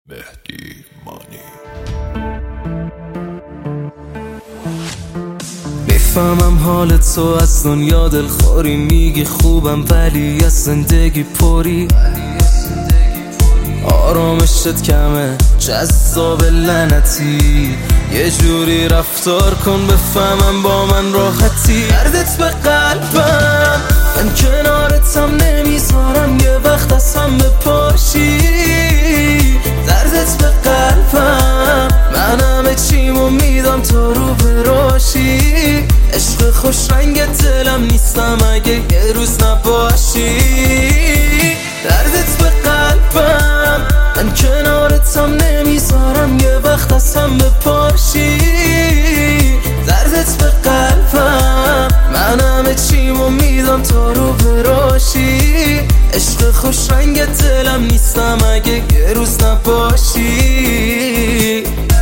مهدی مانی. میفهمم حال تو از دنیا دلخوری، میگی خوبم ولی از زندگی پری. آرامشت کمه جذاب لعنتی، یه جوری رفتار کن بفهمم با من راحتی. دردت به قلبم، من کنارتم نمیذارم یه وقت از هم بپاشی. دردت به قلبم، من همه چیمو میدم تا رو براشی. عشق خوش رنگ دلم نیستم اگه یه روز نباشی. دردت به قلبم، من کنارتم نمیذارم یه وقت از هم بپاشی. دردت به قلبم، من همه چیمو میدم تا رو براشی. عشق خوش رنگ دلم نیستم اگه یه روز نباشی.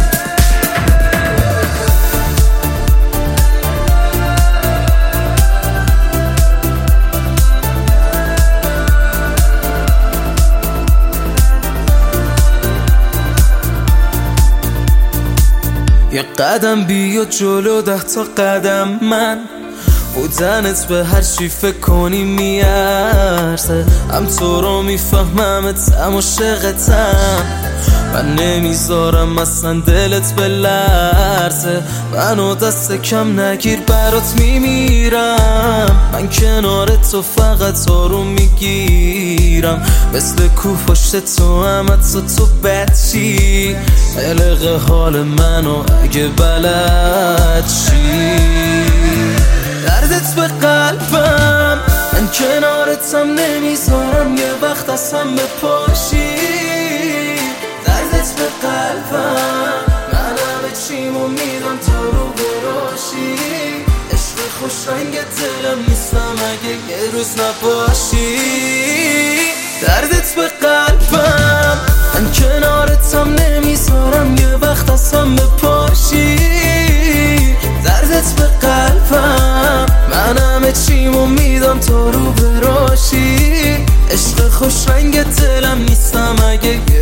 یه قدم بیا جلو 10 تا قدم من، بودنت به هر چی فکر کنی میارزه. هم تو رو میفهممت هم عاشقتم، من نمیذارم اصلا دلت بلرزه. منو دست کم نگیر برات میمیرم، من کنار تو فقط آروم میگیرم. مثل کو پشت تو هم حتی تو بچی. قلق حال منو اگه بلد چی. دردت به قلبم، من کنارتم نمیذارم یه وقت از هم بپاشی. دردت به قلبم، من همه چیمو میدم تا رو براشی. عشق خوش رنگ دلم نیستم اگه یه روز نباشی. دردت به قلبم، من کنارتم نمیذارم یه وقت از هم بپاشی. دردت به قلبم، من همه چیمو میدم تا رو براشی. عشق خوش رنگ دلم نیستم اگه